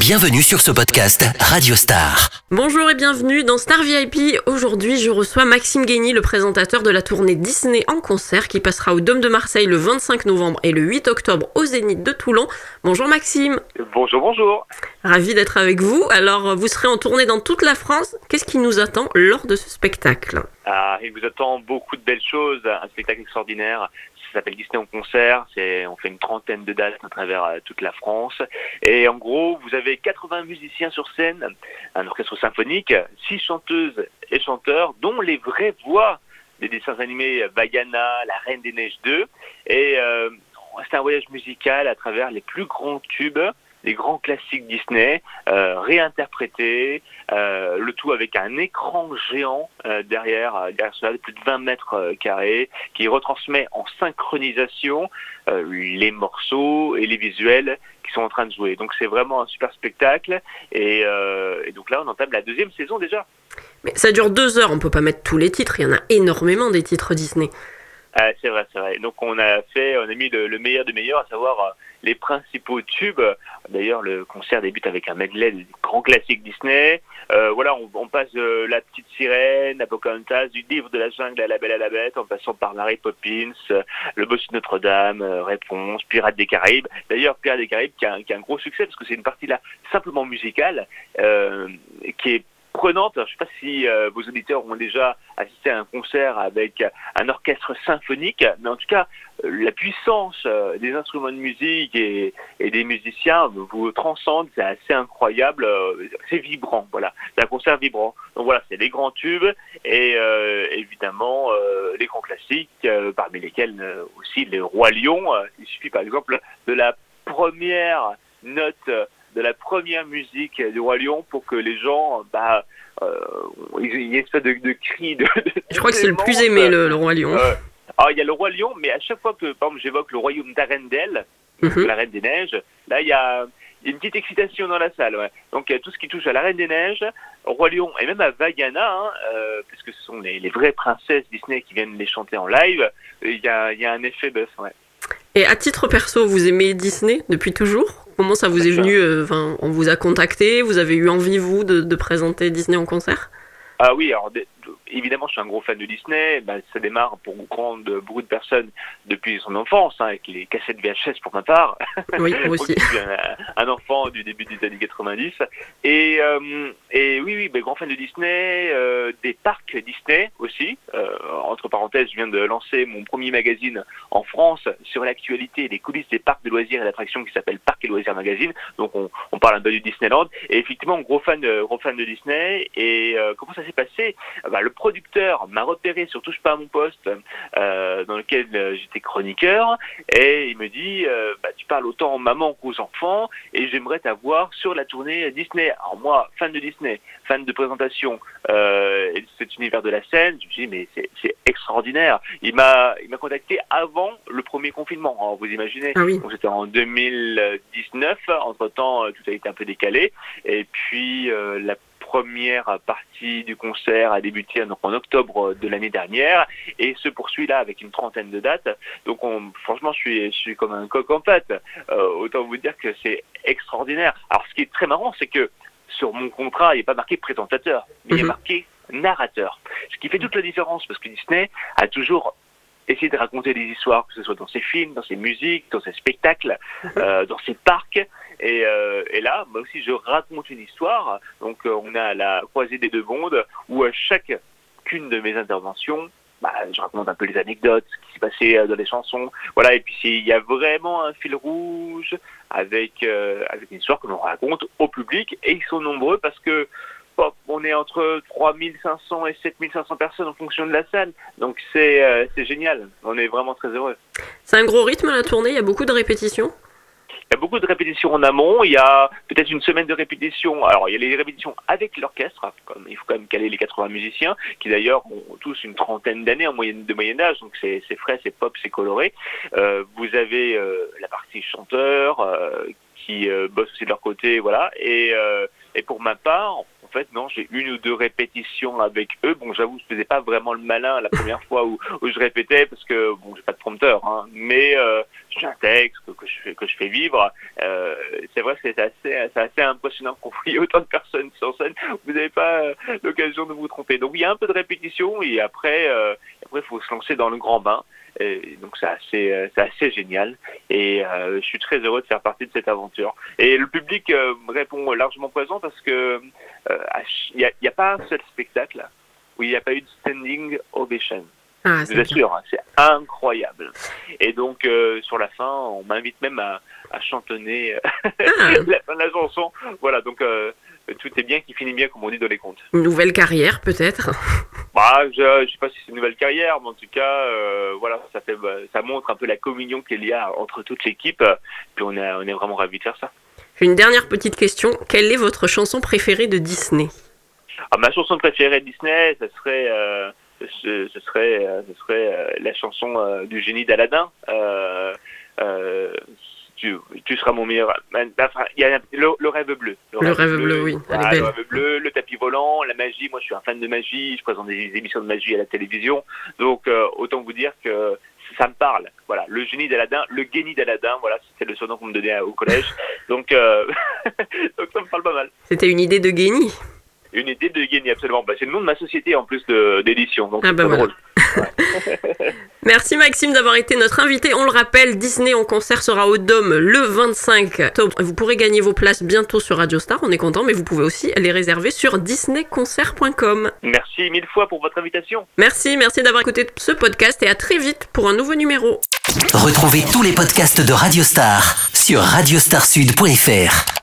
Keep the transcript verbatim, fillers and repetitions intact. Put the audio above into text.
Bienvenue sur ce podcast Radio Star. Bonjour et bienvenue dans Star V I P. Aujourd'hui, je reçois Maxime Guény, le présentateur de la tournée Disney en concert qui passera au Dôme de Marseille le vingt-cinq novembre et le huit octobre au Zénith de Toulon. Bonjour Maxime. Bonjour, bonjour. Ravi d'être avec vous. Alors, vous serez en tournée dans toute la France. Qu'est-ce qui nous attend lors de ce spectacle ? Ah, il vous attend beaucoup de belles choses, un spectacle extraordinaire. Ça s'appelle Disney en concert, c'est, on fait une trentaine de dates à travers euh, toute la France. Et en gros, vous avez quatre-vingts musiciens sur scène, un orchestre symphonique, six chanteuses et chanteurs, dont les vraies voix des dessins animés Vaiana, La Reine des Neiges deux. Et euh, c'est un voyage musical à travers les plus grands tubes, les grands classiques Disney, euh, réinterprétés, euh, le tout avec un écran géant euh, derrière, euh, derrière cela, de plus de vingt mètres euh, carrés, qui retransmet en synchronisation euh, les morceaux et les visuels qui sont en train de jouer. Donc c'est vraiment un super spectacle, et, euh, et donc là on entame la deuxième saison déjà. Mais ça dure deux heures, on peut pas mettre tous les titres, il y en a énormément des titres Disney. Ah, c'est vrai, c'est vrai. Donc on a fait, on a mis le, le meilleur du meilleur, à savoir euh, les principaux tubes. D'ailleurs, le concert débute avec un medley des grands classiques Disney. Euh, voilà, on, on passe de La Petite Sirène, à Pocahontas, du Livre de la Jungle à La Belle et la Bête, en passant par Mary Poppins, euh, Le Bossu de Notre-Dame, euh, Réponse, Pirates des Caraïbes. D'ailleurs, Pirates des Caraïbes qui a, qui a un gros succès parce que c'est une partie là simplement musicale, euh, qui est prenante. Je ne sais pas si euh, vos auditeurs ont déjà assisté à un concert avec un orchestre symphonique, mais en tout cas, la puissance euh, des instruments de musique et, et des musiciens vous transcende, c'est assez incroyable, euh, c'est vibrant, voilà, c'est un concert vibrant. Donc voilà, c'est les grands tubes et euh, évidemment euh, les grands classiques, euh, parmi lesquels euh, aussi les Rois Lions. Euh, il suffit par exemple de la première note de la première musique du Roi Lion pour que les gens, bah, euh, il y ait une espèce de, de cri. De, de, Je crois que c'est le plus aimé, le, le Roi Lion. Euh, alors, il y a le Roi Lion, mais à chaque fois que, par exemple, j'évoque le royaume d'Arendelle, mm-hmm. la Reine des Neiges, là, il y a, il y a une petite excitation dans la salle. Ouais. Donc, tout ce qui touche à la Reine des Neiges, au Roi Lion et même à Vaiana, hein, euh, parce que ce sont les, les vraies princesses Disney qui viennent les chanter en live, il y a, il y a un effet buzz, ouais. Et à titre perso, vous aimez Disney depuis toujours ? Comment ça vous est venu euh, On vous a contacté, vous avez eu envie, vous, de, de présenter Disney en concert ? Ah oui, alors évidemment, je suis un gros fan de Disney. Ben, ça démarre pour beaucoup de, beaucoup de personnes depuis son enfance, hein, avec les cassettes V H S pour ma part. Oui, moi aussi. un, un enfant du début des années quatre-vingt-dix. Et, euh, et oui, oui, ben, grand fan de Disney, euh, des parcs Disney aussi. Euh, entre parenthèses, je viens de lancer mon premier magazine en France sur l'actualité et les coulisses des parcs de loisirs et d'attractions qui s'appelle Parcs et Loisirs Magazine. Donc on, on parle un peu du Disneyland. Et effectivement, gros fan de, gros fan de Disney. Et euh, comment ça s'est passé ? Bah, le producteur m'a repéré sur Touche pas à mon poste, euh, dans lequel euh, j'étais chroniqueur, et il me dit euh, bah, tu parles autant aux mamans qu'aux enfants, et j'aimerais t'avoir sur la tournée Disney. Alors moi, fan de Disney, fan de présentation euh, et de cet univers de la scène, je me dis mais c'est, c'est extraordinaire. Il m'a, il m'a contacté avant le premier confinement. Alors, vous imaginez, ah oui. Donc, c'était en deux mille dix-neuf. Entre temps, tout a été un peu décalé, et puis euh, la première partie du concert a débuté donc en octobre de l'année dernière et se poursuit là avec une trentaine de dates. Donc on, franchement, je suis, je suis comme un coq en pâte. Euh, autant vous dire que c'est extraordinaire. Alors ce qui est très marrant, c'est que sur mon contrat, il n'est pas marqué présentateur, mais mm-hmm. il est marqué narrateur. Ce qui fait toute la différence parce que Disney a toujours essayé de raconter des histoires, que ce soit dans ses films, dans ses musiques, dans ses spectacles, euh, dans ses parcs. Et, euh, et là, moi aussi, je raconte une histoire. Donc, euh, on a la croisée des deux mondes où à chacune de mes interventions, bah, je raconte un peu les anecdotes, ce qui s'est passé dans les chansons. Voilà. Et puis, il y a vraiment un fil rouge avec, euh, avec une histoire que l'on raconte au public. Et ils sont nombreux parce que Bon, on est entre trois mille cinq cents et sept mille cinq cents personnes en fonction de la salle. Donc c'est, euh, c'est génial. On est vraiment très heureux. C'est un gros rythme la tournée, il y a beaucoup de répétitions ? Il y a beaucoup de répétitions en amont. Il y a peut-être une semaine de répétitions. Alors, il y a les répétitions avec l'orchestre. Comme, il faut quand même caler les quatre-vingts musiciens, qui d'ailleurs ont tous une trentaine d'années en moyenne de moyen âge. Donc, c'est, c'est frais, c'est pop, c'est coloré. Euh, vous avez euh, la partie chanteur euh, qui euh, bosse aussi de leur côté. Voilà. Et, euh, et pour ma part, en fait, non, j'ai une ou deux répétitions avec eux. Bon, j'avoue, je faisais pas vraiment le malin la première fois où, où je répétais parce que bon, j'ai pas de prompteur, hein, mais euh, j'ai un texte que, que je fais, que je fais vivre, euh, c'est vrai que c'est assez, c'est assez impressionnant qu'on voit autant de personnes sur scène. Vous n'avez pas euh, l'occasion de vous tromper. Donc il y a un peu de répétition et après, euh, après il faut se lancer dans le grand bain. Et donc c'est assez, euh, c'est assez génial et euh, je suis très heureux de faire partie de cette aventure. Et le public euh, répond largement présent parce que il euh, n'y a, y a pas un seul spectacle où il n'y a pas eu de standing ovation. Ah, je vous assure, hein, c'est incroyable. Et donc, euh, sur la fin, on m'invite même à, à chantonner ah. la fin de la chanson. Voilà, donc euh, tout est bien qui finit bien, comme on dit dans les contes. Une nouvelle carrière, peut-être? Bah, je ne sais pas si c'est une nouvelle carrière, mais en tout cas, euh, voilà, ça, fait, ça montre un peu la communion qu'il y a entre toute l'équipe. Puis on est, on est vraiment ravis de faire ça. Une dernière petite question. Quelle est votre chanson préférée de Disney? Ah, ma chanson préférée de Disney, ce serait... Euh, Ce, ce serait, ce serait euh, la chanson euh, du génie d'Aladin. Euh, euh, tu, tu seras mon meilleur. Enfin, il y a le, le rêve bleu. Le, le rêve, rêve bleu, bleu, oui. Voilà, le rêve bleu, le tapis volant, la magie. Moi, je suis un fan de magie. Je présente des émissions de magie à la télévision. Donc, euh, autant vous dire que ça me parle. Voilà, le génie d'Aladin, le génie d'Aladin. Voilà, c'était le surnom qu'on me donnait au collège. Donc, euh, donc, ça me parle pas mal. C'était une idée de génie. Une idée de génie, absolument. Bah, c'est le nom de ma société en plus de, d'édition, donc ah c'est bah pas voilà. drôle. Ouais. Merci Maxime d'avoir été notre invité. On le rappelle, Disney en concert sera au Dôme le vingt-cinq octobre. Vous pourrez gagner vos places bientôt sur Radio Star, on est content, mais vous pouvez aussi les réserver sur disney concert point com. Merci mille fois pour votre invitation. Merci, merci d'avoir écouté ce podcast et à très vite pour un nouveau numéro. Retrouvez tous les podcasts de Radio Star sur radio star sud point f r.